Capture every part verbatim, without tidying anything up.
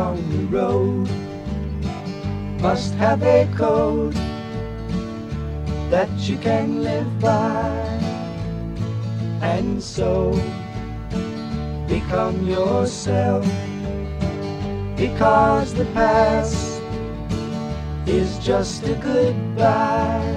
along the road must have a code that you can live by, and so become yourself, because the past is just a goodbye.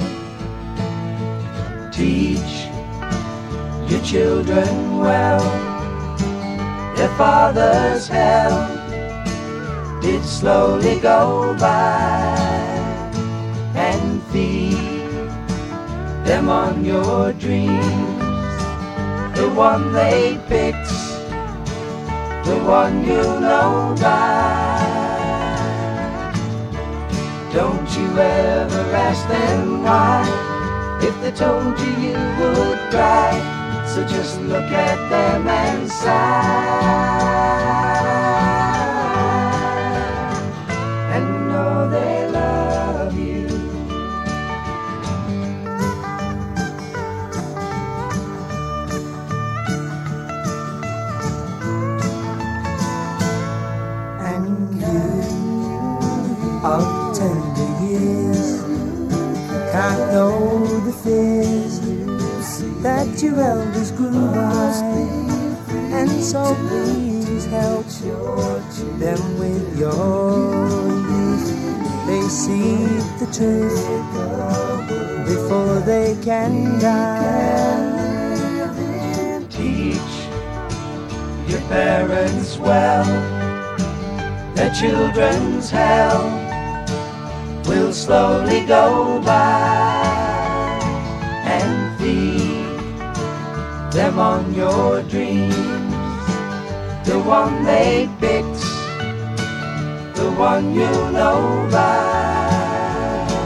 Teach your children well, their father's hell did slowly go by, and feed them on your dreams, the one they picked, the one you know by. Don't you ever ask them why, if they told you you would cry. So just look at them and sigh, and know they love you. And you of tender years can't know the fears that your elders grew by, and so please help them with your youth. They see the truth before they can die. Teach your parents well, their children's hell will slowly go by, and feed them on your dreams, the one they picked, the one you know by.